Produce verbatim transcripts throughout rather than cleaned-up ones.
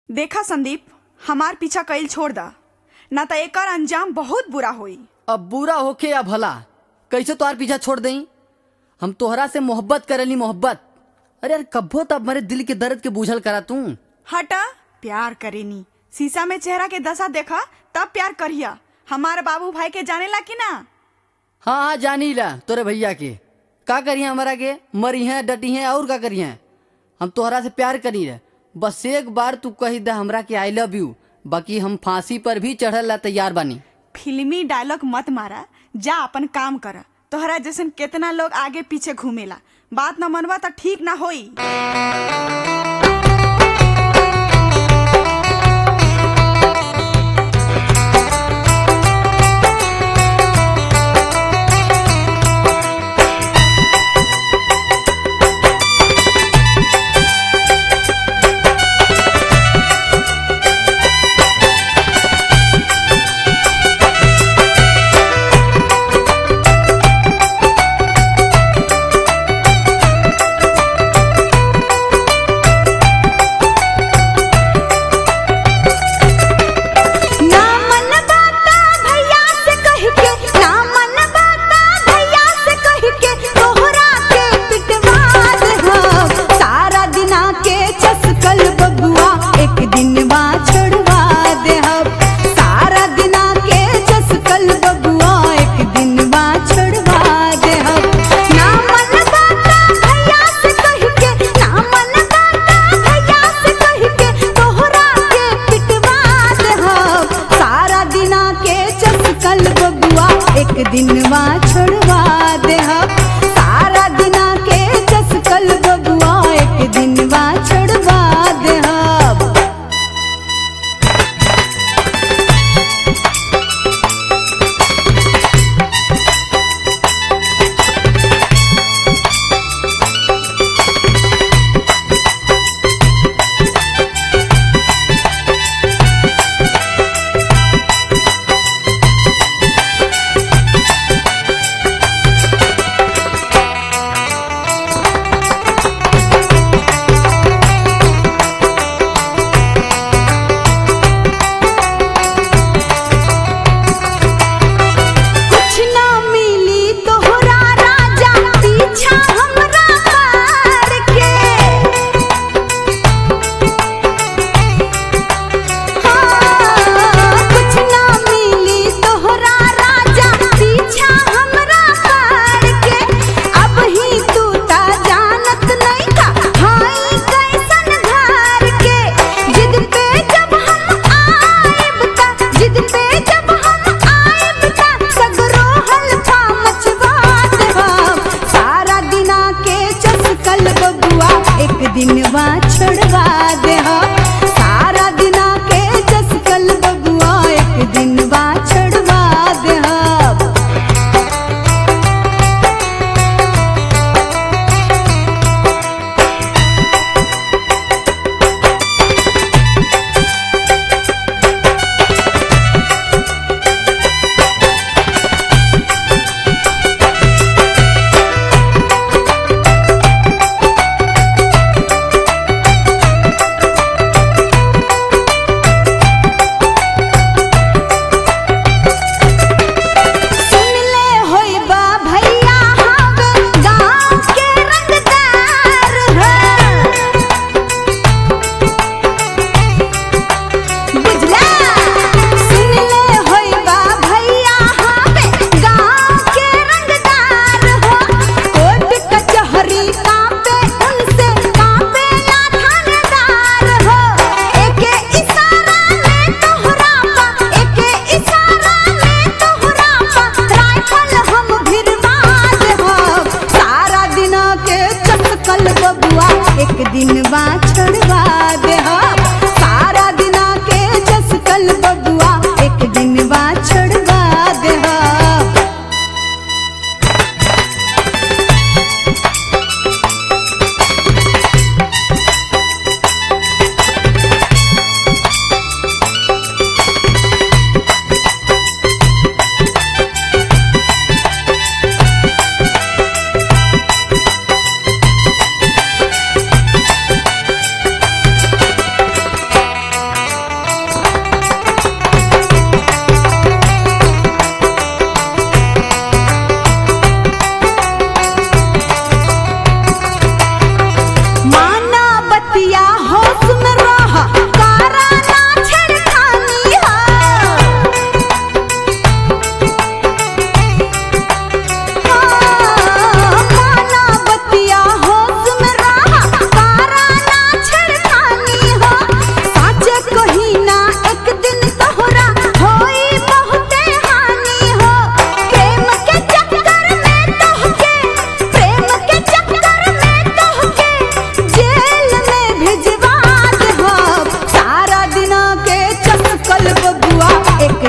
देखा संदीप, हमार पीछा कईल छोड़ दा, ना तो एकर अंजाम बहुत बुरा होई। अब बुरा होके या भला कैसे तोहार पीछा छोड़ दई। हम तोहरा से मोहब्बत करेली मोहब्बत। अरे यार कब्बो तब मेरे दिल के दर्द के बूझल करा तू। हटा, प्यार करेनी शीशा में चेहरा के दशा देखा तब प्यार करिया। हमारे बाबू भाई के जाने ला कि ना? हाँ हाँ जानी ला तोरे भैया के का करिए हमारा के मरी हैं डटी हैं और का करिए। हम तोहरा से प्यार करी रहे, बस एक बार तू कही दे हमरा के आई लव यू, बाकी हम फांसी पर भी चढ़ल ला तैयार बानी। फिल्मी डायलॉग मत मारा, जा अपन काम कर। तोहरा जैसन कितना लोग आगे पीछे घूमेला, बात न मनवा तो ठीक ना होई।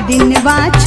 दिनवा